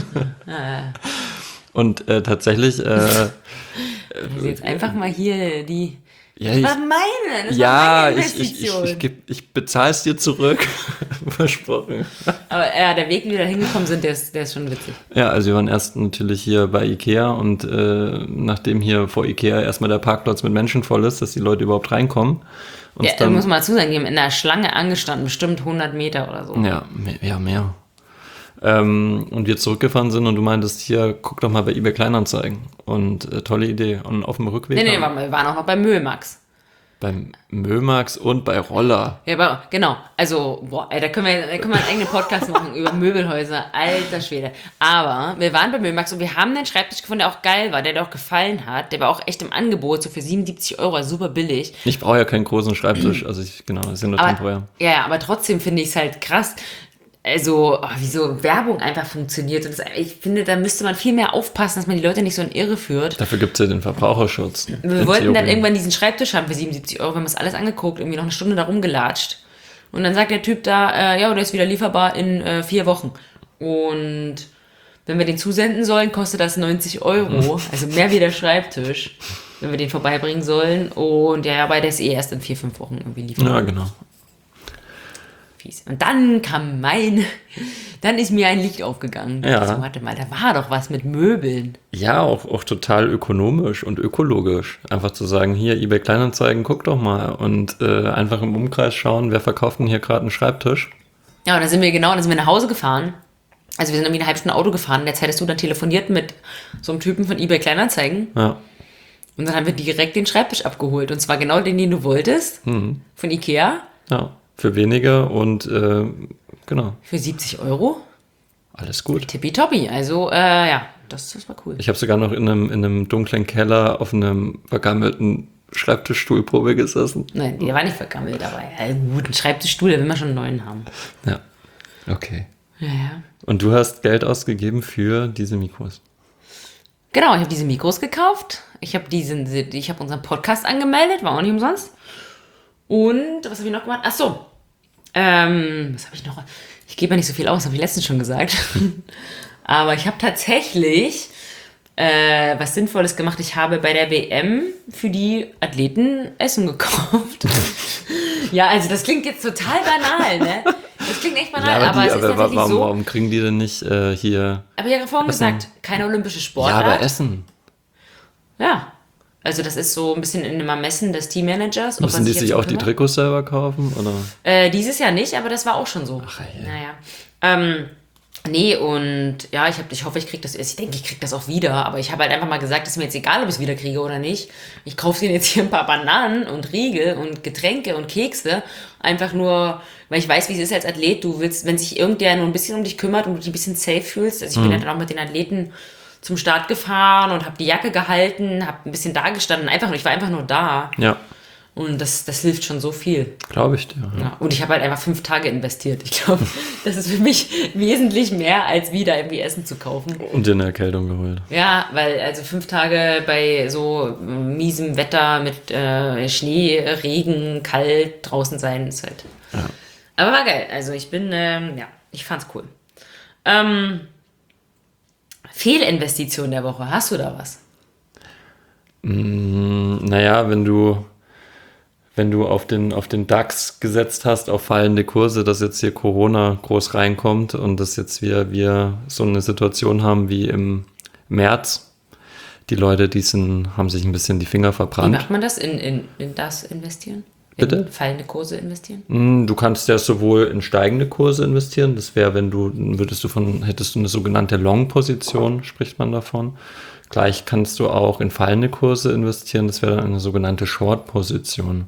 Und tatsächlich... Also jetzt einfach mal hier die... Ja, Das war meine Investition. ich bezahle es dir zurück. Versprochen. Aber der Weg, wie wir da hingekommen sind, der ist schon witzig. Ja, also wir waren erst natürlich hier bei Ikea und nachdem hier vor Ikea erstmal der Parkplatz mit Menschen voll ist, dass die Leute überhaupt reinkommen. Ja, dann muss man dazu sagen, die haben in der Schlange angestanden, bestimmt 100 Meter oder so. Ja, mehr. Und wir zurückgefahren sind und du meintest, hier, guck doch mal bei eBay Kleinanzeigen. Und tolle Idee. Und auf dem Rückweg... Nee, wir waren auch noch bei Möhlmax. Beim Mömax und bei Roller. Ja, aber genau. Also, boah, ey, da können wir einen eigenen Podcast machen über Möbelhäuser. Alter Schwede. Aber wir waren bei Möhlmax und wir haben einen Schreibtisch gefunden, der auch geil war, der dir auch gefallen hat. Der war auch echt im Angebot, so für 77 €, also super billig. Ich brauche ja keinen großen Schreibtisch, also das ist ja nur temporär. Ja, aber trotzdem finde ich es halt krass. Also, wie so Werbung einfach funktioniert. Und ich finde, da müsste man viel mehr aufpassen, dass man die Leute nicht so in Irre führt. Dafür gibt es ja den Verbraucherschutz. Wir wollten dann irgendwann diesen Schreibtisch haben für 77 €. Wir haben das alles angeguckt, irgendwie noch eine Stunde da rumgelatscht. Und dann sagt der Typ da, ja, der ist wieder lieferbar in 4 Wochen. Und wenn wir den zusenden sollen, kostet das 90 €. Also mehr wie der Schreibtisch, wenn wir den vorbeibringen sollen. Und ja, aber der ist erst in 4-5 Wochen irgendwie lieferbar. Ja, genau. Und dann dann ist mir ein Licht aufgegangen. Ja. Also, warte mal, da war doch was mit Möbeln. Ja, auch total ökonomisch und ökologisch. Einfach zu sagen, hier, eBay Kleinanzeigen, guck doch mal. Und einfach im Umkreis schauen, wer verkauft denn hier gerade einen Schreibtisch. Ja, und dann sind wir nach Hause gefahren. Also wir sind irgendwie eine halbe Stunde Auto gefahren. In der Zeit hast du dann telefoniert mit so einem Typen von eBay Kleinanzeigen. Ja. Und dann haben wir direkt den Schreibtisch abgeholt. Und zwar genau den du wolltest. Von Ikea. Ja, für weniger und genau. Für 70 €. Alles gut. Tippitoppi. Also, ja, das war cool. Ich habe sogar noch in einem dunklen Keller auf einem vergammelten Schreibtischstuhlprobe gesessen. Nein, der war nicht vergammelt, aber ja, gut, ein Schreibtischstuhl, da will man schon einen neuen haben. Ja, okay. Ja. Und du hast Geld ausgegeben für diese Mikros. Genau, ich habe diese Mikros gekauft. Ich habe unseren Podcast angemeldet, war auch nicht umsonst. Und was habe ich noch gemacht? Ach so. Was habe ich noch? Ich gebe ja nicht so viel aus, habe ich letztens schon gesagt. Aber ich habe tatsächlich was Sinnvolles gemacht. Ich habe bei der WM für die Athleten Essen gekauft. Ja, also das klingt jetzt total banal, ne? Das klingt echt banal, Ja, aber es ist tatsächlich so. Warum kriegen die denn nicht hier... Aber ich habe ja vorhin Essen? gesagt, keine olympische Ja, Sportart. aber Essen. Ja. Also das ist so ein bisschen in dem Ermessen des Teammanagers. Müssen die sich auch die Trikots selber kaufen? Oder? Dieses Jahr nicht, aber das war auch schon so. Ach, ja. Naja. Nee, und ja, ich hoffe, ich kriege das. Ich denke, ich kriege das auch wieder. Aber ich habe halt einfach mal gesagt, ist mir jetzt egal, ob ich es wieder kriege oder nicht. Ich kaufe denen jetzt hier ein paar Bananen und Riegel und Getränke und Kekse. Einfach nur, weil ich weiß, wie es ist als Athlet. Du willst, wenn sich irgendwer nur ein bisschen um dich kümmert und du dich ein bisschen safe fühlst. Also ich bin dann auch mit den Athleten zum Start gefahren und habe die Jacke gehalten, habe ein bisschen da gestanden. Ich war einfach nur da. Ja. Und das hilft schon so viel. Glaube ich dir. Ja, und ich habe halt einfach 5 Tage investiert. Ich glaube, das ist für mich wesentlich mehr, als wieder irgendwie Essen zu kaufen. Und dir eine Erkältung geholt. Ja, weil also 5 Tage bei so miesem Wetter mit Schnee, Regen, kalt draußen sein ist halt Aber war geil. Also ich bin, ich fand's cool. Fehlinvestition der Woche. Hast du da was? Naja, wenn du auf den DAX gesetzt hast, auf fallende Kurse, dass jetzt hier Corona groß reinkommt und dass jetzt wir so eine Situation haben wie im März. Die Leute, haben sich ein bisschen die Finger Wie verbrannt. macht man das? In das investieren? Bitte? In fallende Kurse investieren? Du kannst ja sowohl in steigende Kurse investieren, das wäre, hättest du eine sogenannte Long-Position, spricht man davon. Gleich kannst du auch in fallende Kurse investieren, das wäre dann eine sogenannte Short-Position.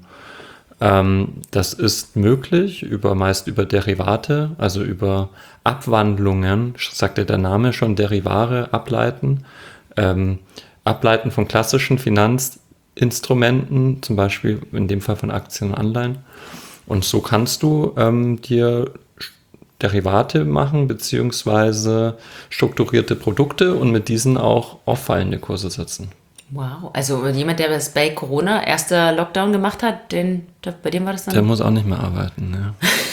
Das ist möglich, meist über Derivate, also über Abwandlungen, sagt ja der Name schon, Derivare ableiten. Ableiten von klassischen Finanzinstrumenten, zum Beispiel in dem Fall von Aktien und Anleihen. Und so kannst du dir Derivate machen, beziehungsweise strukturierte Produkte und mit diesen auch auf fallende Kurse setzen. Wow. Also jemand, der das bei Corona, erster Lockdown gemacht hat, bei dem war das dann? Der muss auch nicht mehr arbeiten. Ja.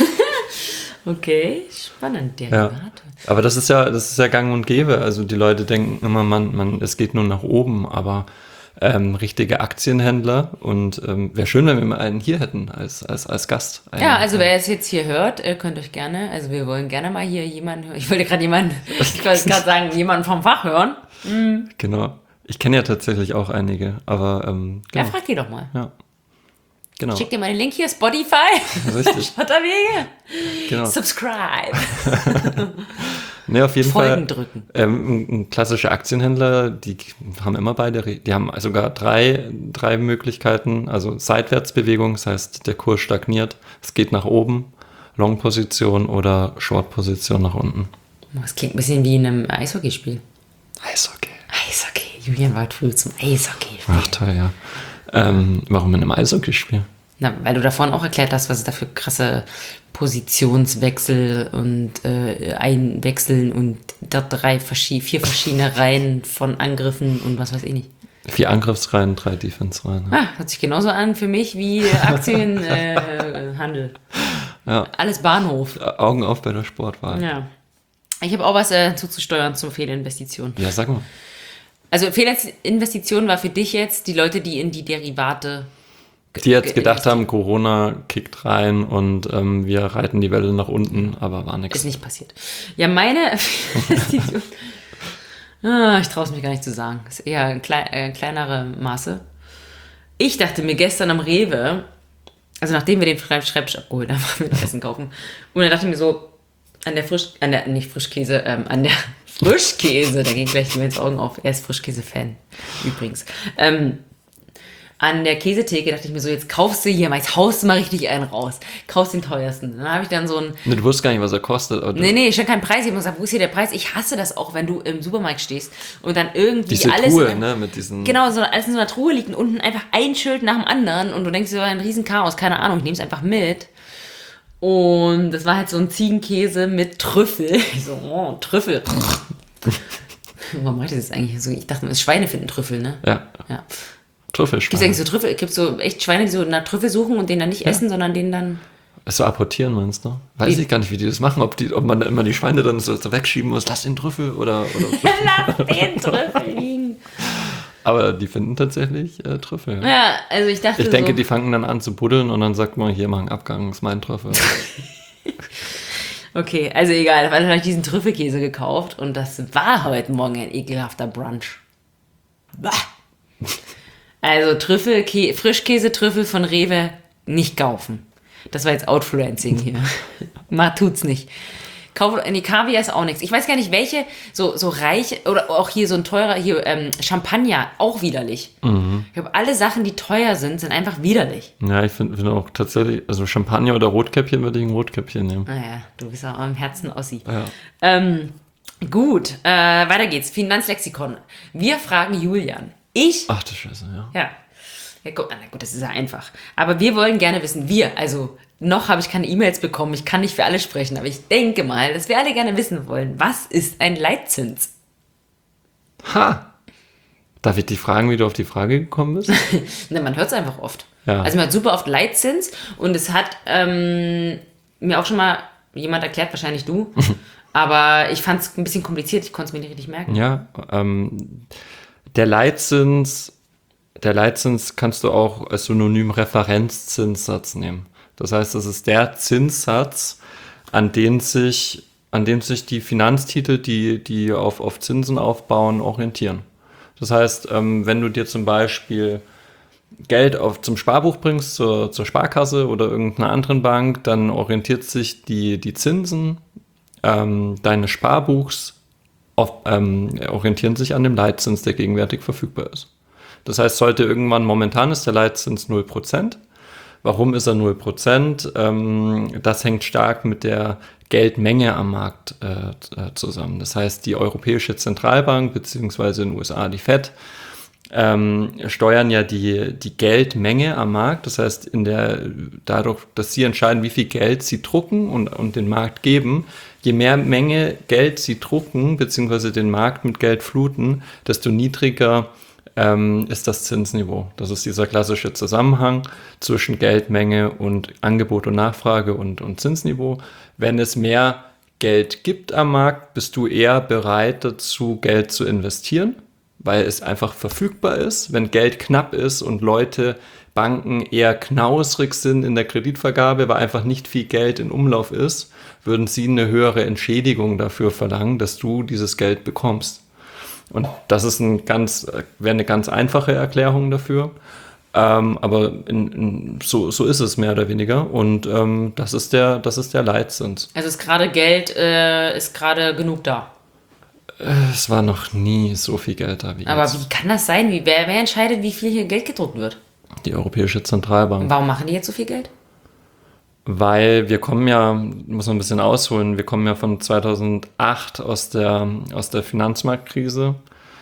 Okay, spannend. Ja. Aber das ist ja gang und gäbe. Also die Leute denken immer, es geht nur nach oben, aber richtige Aktienhändler und wäre schön, wenn wir mal einen hier hätten als Gast. Ja, also wer es jetzt hier hört, könnt euch gerne, also wir wollen gerne mal hier jemanden hören. Ich wollte gerade sagen, jemanden vom Fach hören. Genau. Ich kenne ja tatsächlich auch einige, aber genau. Ja, frag die doch mal. Ja. Genau. Schick dir mal den Link hier, Spotify. Richtig. Schotterwege. Genau. Subscribe. Ne, auf jeden Folgen Fall. drücken. Ein klassischer Aktienhändler, die haben immer die haben sogar drei Möglichkeiten. Also Seitwärtsbewegung, das heißt, der Kurs stagniert, es geht nach oben, Long-Position oder Short-Position nach unten. Das klingt ein bisschen wie in einem Eishockeyspiel. Eishockey. Julian war früh zum Eishockey. Ach toll, ja. Warum in einem Eishockeyspiel? Na, weil du davon auch erklärt hast, was es da für krasse Positionswechsel und Einwechseln und dort 4 verschiedene Reihen von Angriffen und was weiß ich nicht. 4 Angriffsreihen, 3 Defense-Reihen. Ah, hört sich genauso an für mich wie Aktienhandel. Ja. Alles Bahnhof. Augen auf bei der Sportwahl. Ja. Ich habe auch was zuzusteuern zur Fehlinvestition. Ja, sag mal. Also Fehlinvestition war für dich jetzt die Leute, die in die Derivate Die jetzt gedacht haben, Corona kickt rein und wir reiten die Welle nach unten, aber war nichts. Ist nicht passiert. Ja, meine Investition, ich traue es mich gar nicht zu sagen, ist eher ein kleinere Maße. Ich dachte mir gestern am Rewe, also nachdem wir den Schreibtisch abgeholt haben, wir das Essen kaufen, und dann dachte ich mir so, an der Frischkäse, da gehen gleich mir ins Augen auf, er ist Frischkäse-Fan, übrigens. An der Käsetheke dachte ich mir so, jetzt kaufst du hier mal, jetzt haust du mal richtig einen raus. Kaufst den teuersten. Dann habe ich dann so ein... Du wusstest gar nicht, was er kostet. Oder? Nee, schon kein Preis. Ich habe gesagt, wo ist hier der Preis? Ich hasse das auch, wenn du im Supermarkt stehst und dann irgendwie diese alles... Truhe, ne, mit diesen... Genau, alles in so einer Truhe liegt und unten einfach ein Schild nach dem anderen und du denkst, das war ein riesen Chaos. Keine Ahnung, ich nehme es einfach mit. Und das war halt so ein Ziegenkäse mit Trüffel. Ich so, oh, Trüffel. Warum mache ich das jetzt eigentlich so? Ich dachte, Schweine finden Trüffel, ne? Ja. Trüffelschweine. Gibt es eigentlich so Trüffel? Gibt es so echt Schweine, die so nach Trüffel suchen und den dann nicht essen, sondern den dann... So apportieren, meinst du? Weiß ich gar nicht, wie die das machen. Ob man dann immer die Schweine dann so wegschieben muss. Lass den Trüffel oder Lass den Trüffel liegen. Aber die finden tatsächlich Trüffel. Ja, also ich dachte Ich denke, die fangen dann an zu buddeln und dann sagt man, hier, mach einen Abgang, ist mein Trüffel. Okay, also egal. Auf jeden Fall habe ich diesen Trüffelkäse gekauft und das war heute Morgen ein ekelhafter Brunch. Bah. Also Frischkäse-Trüffel von Rewe nicht kaufen. Das war jetzt Outfluencing hier. Tut's nicht. Kaviar ist auch nichts. Ich weiß gar nicht, welche so reich oder auch hier so ein teurer, Champagner, auch widerlich. Mhm. Ich glaube, alle Sachen, die teuer sind einfach widerlich. Ja, ich finde auch tatsächlich, also Champagner oder Rotkäppchen würde ich ein Rotkäppchen nehmen. Naja, du bist auch im Herzen Ossi. Ja. Gut, weiter geht's. Finanzlexikon. Wir fragen Julian. Ach du Scheiße, ja. Ja, gut, das ist ja einfach. Aber wir wollen gerne wissen, noch habe ich keine E-Mails bekommen, ich kann nicht für alle sprechen, aber ich denke mal, dass wir alle gerne wissen wollen, was ist ein Leitzins? Ha! Darf ich dich fragen, wie du auf die Frage gekommen bist? Na, man hört es einfach oft. Ja. Also man hat super oft Leitzins und es hat mir auch schon mal jemand erklärt, wahrscheinlich du. Aber ich fand es ein bisschen kompliziert, ich konnte es mir nicht richtig merken. Ja, der Leitzins, der Leitzins kannst du auch als Synonym Referenzzinssatz nehmen. Das heißt, das ist der Zinssatz, an dem sich die Finanztitel, die auf Zinsen aufbauen, orientieren. Das heißt, wenn du dir zum Beispiel Geld zum Sparbuch bringst, zur Sparkasse oder irgendeiner anderen Bank, dann orientiert sich die Zinsen deines Sparbuchs orientieren sich an dem Leitzins, der gegenwärtig verfügbar ist. Das heißt, momentan ist der Leitzins 0%. Warum ist er 0%? Das hängt stark mit der Geldmenge am Markt zusammen. Das heißt, die Europäische Zentralbank beziehungsweise in den USA die Fed steuern ja die Geldmenge am Markt. Das heißt, dadurch, dass sie entscheiden, wie viel Geld sie drucken und den Markt geben, je mehr Menge Geld sie drucken, beziehungsweise den Markt mit Geld fluten, desto niedriger ist das Zinsniveau. Das ist dieser klassische Zusammenhang zwischen Geldmenge und Angebot und Nachfrage und Zinsniveau. Wenn es mehr Geld gibt am Markt, bist du eher bereit dazu, Geld zu investieren, weil es einfach verfügbar ist. Wenn Geld knapp ist und Banken eher knausrig sind in der Kreditvergabe, weil einfach nicht viel Geld in Umlauf ist, würden sie eine höhere Entschädigung dafür verlangen, dass du dieses Geld bekommst. Und das ist wäre eine ganz einfache Erklärung dafür. Aber so ist es mehr oder weniger. Und das ist der Leitzins. Also ist gerade Geld, ist gerade genug da. Es war noch nie so viel Geld da wie jetzt. Aber wie kann das sein? Wer entscheidet, wie viel hier Geld gedruckt wird? Die Europäische Zentralbank. Und warum machen die jetzt so viel Geld? Weil wir kommen ja, muss man ein bisschen ausholen, wir kommen ja von 2008 aus der Finanzmarktkrise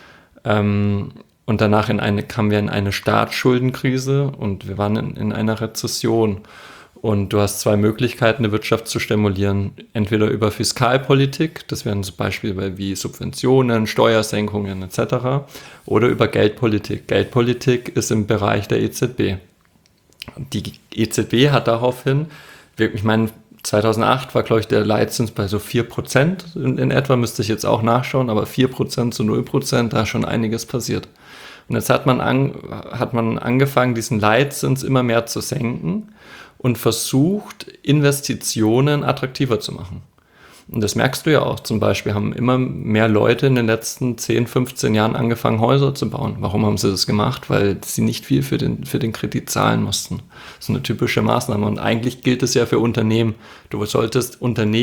und danach kamen wir in eine Staatsschuldenkrise und wir waren in einer Rezession. Und du hast zwei Möglichkeiten, eine Wirtschaft zu stimulieren. Entweder über Fiskalpolitik, das wären zum Beispiel wie Subventionen, Steuersenkungen etc. Oder über Geldpolitik. Geldpolitik ist im Bereich der EZB. Die EZB hat daraufhin, ich meine, 2008 war, glaube ich, der Leitzins bei so 4% in etwa, müsste ich jetzt auch nachschauen, aber 4% zu 0%, da ist schon einiges passiert. Und jetzt hat man angefangen, diesen Leitzins immer mehr zu senken und versucht, Investitionen attraktiver zu machen. Und das merkst du ja auch. Zum Beispiel haben immer mehr Leute in den letzten 10, 15 Jahren angefangen, Häuser zu bauen. Warum haben sie das gemacht? Weil sie nicht viel für den Kredit zahlen mussten. Das ist eine typische Maßnahme. Und eigentlich gilt es ja für Unternehmen. Du wolltest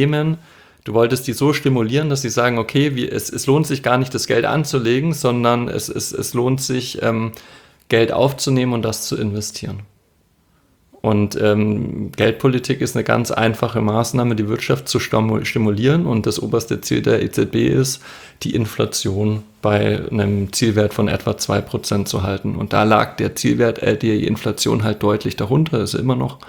die so stimulieren, dass sie sagen, okay, es lohnt sich gar nicht, das Geld anzulegen, sondern es lohnt sich, Geld aufzunehmen und das zu investieren. Und Geldpolitik ist eine ganz einfache Maßnahme, die Wirtschaft zu stimulieren. Und das oberste Ziel der EZB ist, die Inflation bei einem Zielwert von etwa 2% zu halten. Und da lag der Zielwert, die Inflation halt deutlich darunter, ist immer noch.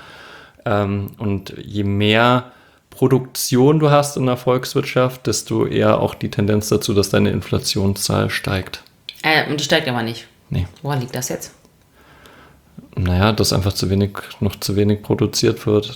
Und je mehr Produktion du hast in der Volkswirtschaft, desto eher auch die Tendenz dazu, dass deine Inflationszahl steigt. Und die steigt aber nicht. Nee. Woran liegt das jetzt? Naja, dass einfach noch zu wenig produziert wird.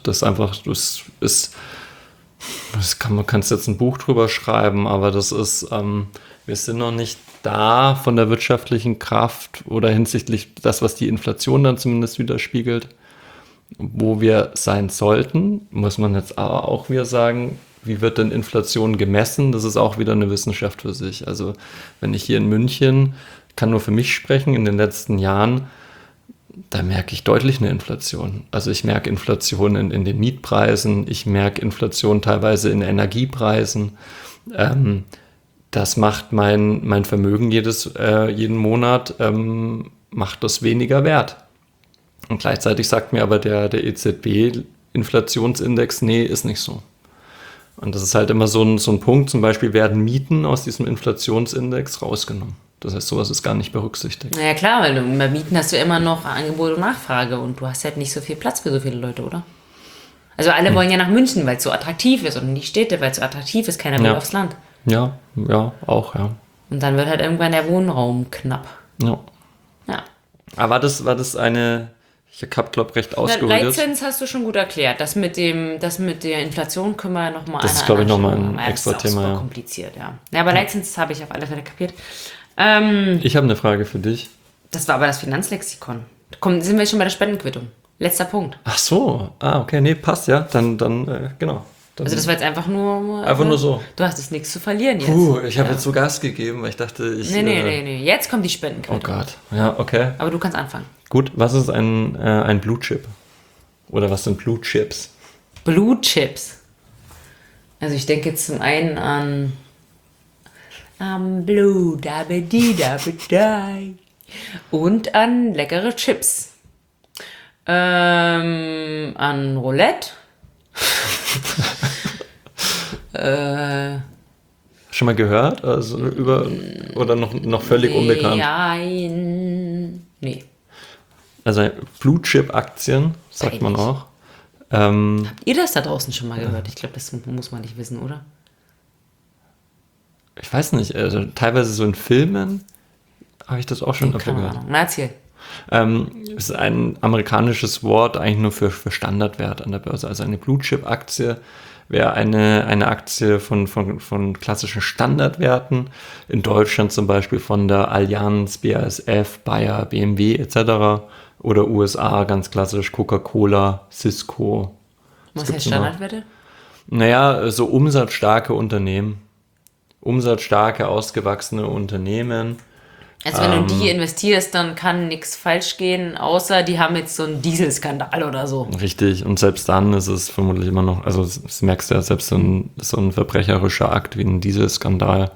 Man kann jetzt ein Buch drüber schreiben, aber das ist, wir sind noch nicht da von der wirtschaftlichen Kraft oder hinsichtlich das, was die Inflation dann zumindest widerspiegelt, wo wir sein sollten. Muss man jetzt aber auch wieder sagen, wie wird denn Inflation gemessen? Das ist auch wieder eine Wissenschaft für sich. Also wenn ich hier in München, kann nur für mich sprechen, in den letzten Jahren, da merke ich deutlich eine Inflation. Also ich merke Inflation in den Mietpreisen, ich merke Inflation teilweise in Energiepreisen. Das macht mein Vermögen jeden Monat, macht das weniger wert. Und gleichzeitig sagt mir aber der EZB-Inflationsindex, nee, ist nicht so. Und das ist halt immer so ein Punkt, zum Beispiel werden Mieten aus diesem Inflationsindex rausgenommen. Das heißt, sowas ist gar nicht berücksichtigt. Naja klar, weil bei Mieten hast du immer noch Angebot und Nachfrage und du hast halt nicht so viel Platz für so viele Leute, oder? Also alle wollen ja nach München, weil es so attraktiv ist und in die Städte, weil es so attraktiv ist, keiner will aufs Land. Ja, auch. Und dann wird halt irgendwann der Wohnraum knapp. Ja. Ja. Aber war das eine Ich habe, glaube ich, recht Na, ausgeholt jetzt. Leitzins hast du schon gut erklärt. Das mit der Inflation können wir nochmal Das ist, glaube ich, nochmal ein extra Das ist Thema, super ja. kompliziert, ja. Ja, aber Leitzins habe ich auf alle Fälle kapiert. Ich habe eine Frage für dich. Das war aber das Finanzlexikon. Komm, sind wir schon bei der Spendenquittung. Letzter Punkt. Ach so, okay, nee, passt, ja. Dann genau. Dann, Also das war jetzt einfach nur... Einfach nur so. Du hast jetzt nichts zu verlieren jetzt. ich habe jetzt so Gas gegeben, weil ich dachte, Nee. Jetzt kommt die Oh Spendenquittung. Gott, ja, okay. Aber du kannst anfangen. Gut, was ist ein Blue Chip? Oder was sind Blue Chips? Blue Chips. Also ich denke jetzt zum einen an Blue, und an leckere Chips. An Roulette. Schon mal gehört? Also oder noch völlig unbekannt? Nee. Also Blue Chip Aktien, sagt man Peinlich. auch. Habt ihr das da draußen schon mal gehört? Ich glaube, das muss man nicht wissen, oder? Ich weiß nicht, also teilweise so in Filmen habe ich das auch schon öfter Keine gehört. Ahnung. Na, erzähl. Ist ein amerikanisches Wort eigentlich nur für Standardwert an der Börse. Also eine Blue Chip Aktie wäre eine Aktie von klassischen Standardwerten. In Deutschland zum Beispiel von der Allianz, BASF, Bayer, BMW etc. Oder USA ganz klassisch Coca-Cola, Cisco. Was gibt's heißt noch? Standardwerte? Naja, so umsatzstarke Unternehmen. Umsatzstarke, ausgewachsene Unternehmen. Also wenn du die investierst, dann kann nichts falsch gehen, außer die haben jetzt so einen Dieselskandal oder so. Richtig, und selbst dann ist es vermutlich immer noch, also das merkst du ja, selbst so ein verbrecherischer Akt wie ein Dieselskandal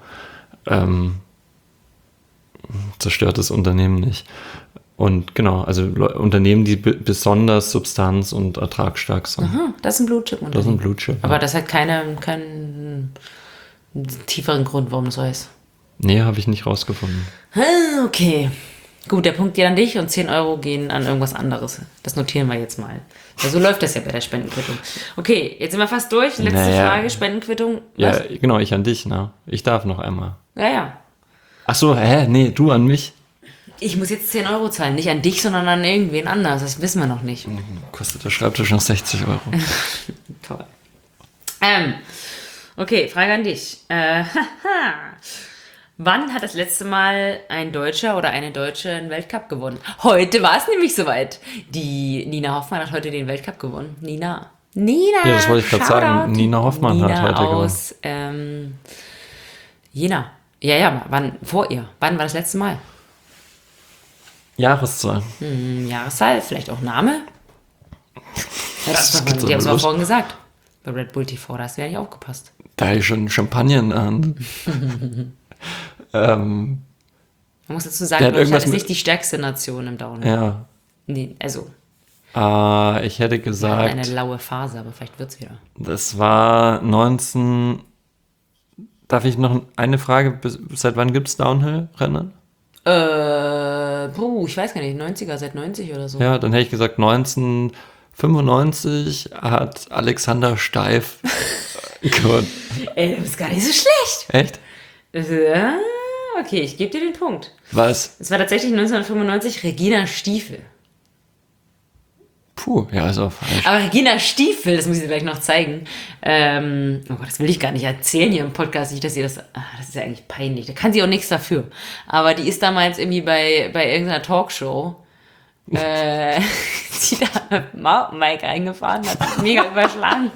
zerstört das Unternehmen nicht. Und genau, also Unternehmen, die besonders substanz- und ertragsstark sind. Das ist ein Blue Chip Das Unternehmen. sind Blue Chip. Aber das hat keinen tieferen Grund, warum das so ist. Nee, habe ich nicht rausgefunden. Okay. Gut, der Punkt geht an dich und 10 Euro gehen an irgendwas anderes. Das notieren wir jetzt mal. Ja, so läuft das ja bei der Spendenquittung. Okay, jetzt sind wir fast durch. Letzte Frage, Spendenquittung. Ja, Was? genau, ich an dich, ne? Ich darf noch einmal. Ja. Ach so, nee, du an mich. Ich muss jetzt 10 Euro zahlen. Nicht an dich, sondern an irgendwen anders. Das wissen wir noch nicht. Kostet der Schreibtisch noch 60 Euro. Toll. Okay, Frage an dich. Wann hat das letzte Mal ein Deutscher oder eine Deutsche einen Weltcup gewonnen? Heute war es nämlich soweit. Die Nina Hoffmann hat heute den Weltcup gewonnen. Nina. Ja, das wollte ich gerade sagen. Shoutout. Nina Hoffmann hat heute gewonnen. aus Jena. Ja, wann vor ihr? Wann war das letzte Mal? Jahreszahl. Jahreszahl, vielleicht auch Name? Ja, Das geht so die haben es aber los. vorhin gesagt. Bei Red Bull TV, da hast du ja nicht aufgepasst. Da habe ich schon Champagner in der Hand. Man muss dazu sagen, Der hat Deutschland irgendwas ist mit- nicht die stärkste Nation im Downhill. Ja. Nee, also, Ich hätte eine gesagt, laue Phase, aber vielleicht wird's wieder. das war 19. Darf ich noch eine Frage? Seit wann gibt es Downhill-Rennen? Ich weiß gar nicht, 90er, seit 90 oder so. Ja, dann hätte ich gesagt 1995 hat Alexander Steif gewonnen. Ey, du bist gar nicht so schlecht. Echt? Okay, ich gebe dir den Punkt. Was? Es war tatsächlich 1995 Regina Stiefel. Puh, ja, ist auch falsch. Aber Regina Stiefel, das muss ich dir gleich noch zeigen. Oh Gott, das will ich gar nicht erzählen hier im Podcast. Nicht, dass ihr das. Das ist ja eigentlich peinlich. Da kann sie auch nichts dafür. Aber die ist damals irgendwie bei irgendeiner Talkshow. Die da mit dem Mountainbike eingefahren, hat sich mega überschlagen.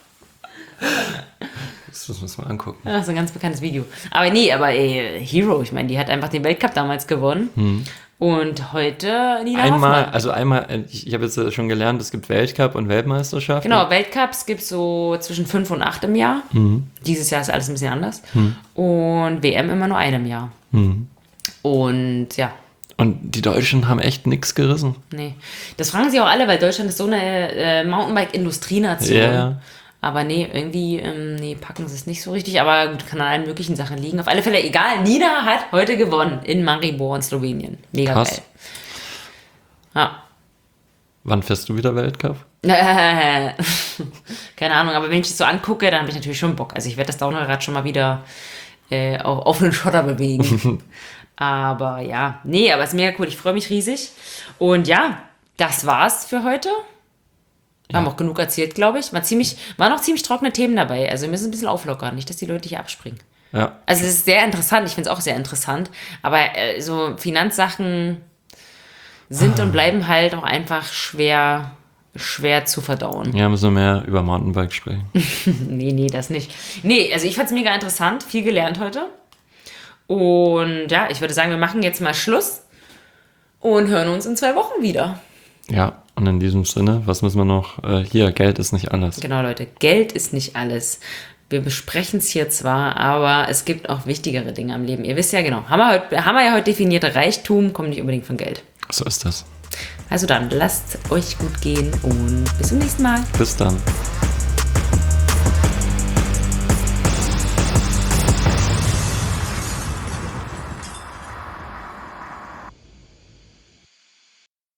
Das müssen wir angucken. Ja, so ein ganz bekanntes Video. Aber Hero, ich meine, die hat einfach den Weltcup damals gewonnen. Und heute Nina Hoffmann. Ich habe jetzt schon gelernt, es gibt Weltcup und Weltmeisterschaft. Genau, Weltcups gibt es so zwischen 5 und 8 im Jahr. Dieses Jahr ist alles ein bisschen anders. Und WM immer nur einem Jahr. Und ja, Und die Deutschen haben echt nichts gerissen. nee. Das fragen sich auch alle, weil Deutschland ist so eine Mountainbike-Industrienation. Ja. Aber nee, irgendwie, packen sie es nicht so richtig. Aber gut, kann an allen möglichen Sachen liegen. Auf alle Fälle, egal. Nina hat heute gewonnen in Maribor in Slowenien. Mega Krass. geil. Ja. Wann fährst du wieder Weltcup? Keine Ahnung, aber wenn ich das so angucke, dann habe ich natürlich schon Bock. Also ich werde das Downhill-Rad schon mal wieder auf den Schotter bewegen. Aber ja, nee, aber es ist mega cool. Ich freue mich riesig. Und ja, das war's für heute. Wir haben auch genug erzählt, glaube ich. Waren noch ziemlich trockene Themen dabei. Also wir müssen ein bisschen auflockern, nicht, dass die Leute hier abspringen. Ja. Also es ist sehr interessant, ich finde es auch sehr interessant. Aber so Finanzsachen sind und bleiben halt auch einfach schwer zu verdauen. Ja, müssen wir mehr über Mountainbike sprechen. Nee, das nicht. Nee, also ich fand es mega interessant, viel gelernt heute. Und ja, ich würde sagen, wir machen jetzt mal Schluss und hören uns in 2 Wochen wieder. Ja, und in diesem Sinne, was müssen wir noch? Hier, Geld ist nicht alles. Genau, Leute, Geld ist nicht alles. Wir besprechen es hier zwar, aber es gibt auch wichtigere Dinge am Leben. Ihr wisst ja genau, haben wir ja heute definiert, Reichtum kommt nicht unbedingt von Geld. So ist das. Also dann, lasst euch gut gehen und bis zum nächsten Mal. Bis dann.